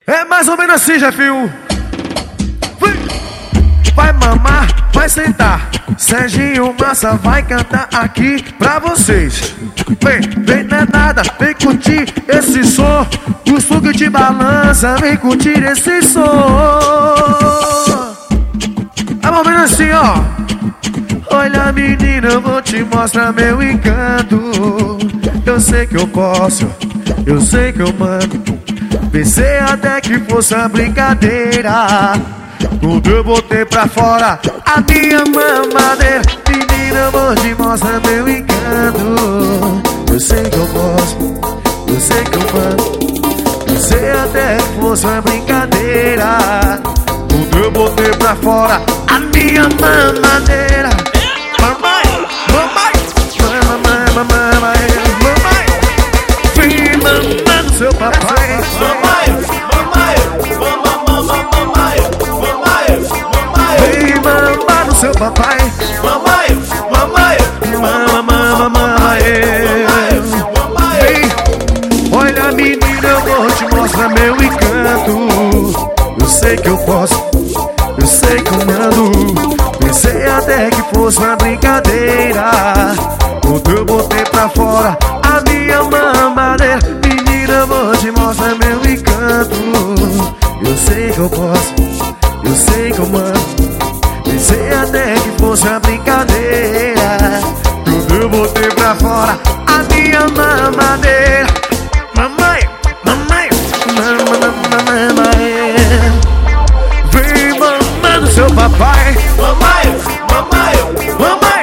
É mais ou menos assim, Jefinho. Vai mamar, vai sentar. Serginho Massa vai cantar aqui pra vocês. Vem não é nada, vem curtir esse som. O som que te balança, vem curtir esse som. É mais ou menos assim, ó. Olha menina, eu vou te mostrar meu encanto. Eu sei que eu posso, eu sei que eu mando. Pensei até que fosse uma brincadeira quando eu botei pra fora a minha mamadeira. Menina, eu vou te mostrar meu encanto. Eu sei que eu posso, eu sei que eu mando. Pensei até que fosse uma brincadeira quando eu botei pra fora a minha mamadeira. Mamãe, mamãe, mamãe, mamãe, mamãe, vem mamar no seu papai. Mamãe, mamãe, mamãe, mamãe, Vem mamar no seu papai. mamãe, mamãe, Mamãe, vem. Olha menina, eu vou te mostrar meu encanto. Eu sei que eu posso, eu sei que eu mando. Pensei até que fosse uma brincadeira quando eu botei pra fora a minha mamadeira. Menina, eu vou te mostrar meu encanto. Eu sei que eu posso, eu sei que eu mando. Pensei até que fosse uma brincadeira quando eu botei pra fora a minha mamadeira. Mamãe, mamãe, mamãe, vem mamar no seu papai. mamãe, mamãe,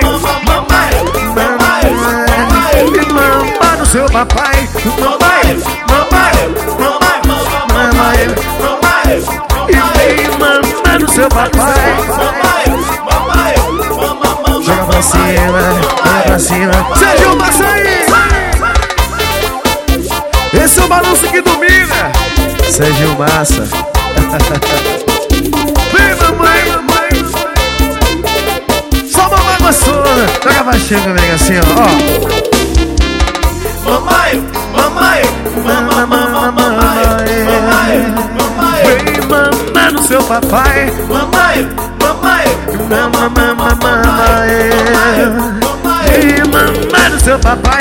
Vem mamar no seu papai. Mamãe, mamãe, e vem mamar no seu papai. Joga pra cima, joga pra cima. Serginho Massa aí! Esse é o balanço que domina. Serginho Massa. Vem mamãe, mamãe. Só mamãe gostosa. Joga pra cima comigo assim, ó. Vem mamar no seu papai. Vem mamar no seu papai.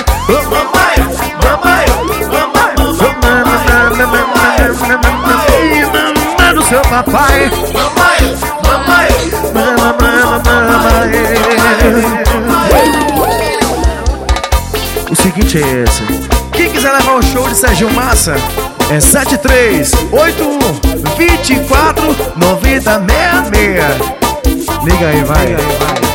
Vem mamar no seu papai. O seguinte é esse: quem quiser levar o show de Serginho Massa é 7381 24 90 66. Liga aí, vai.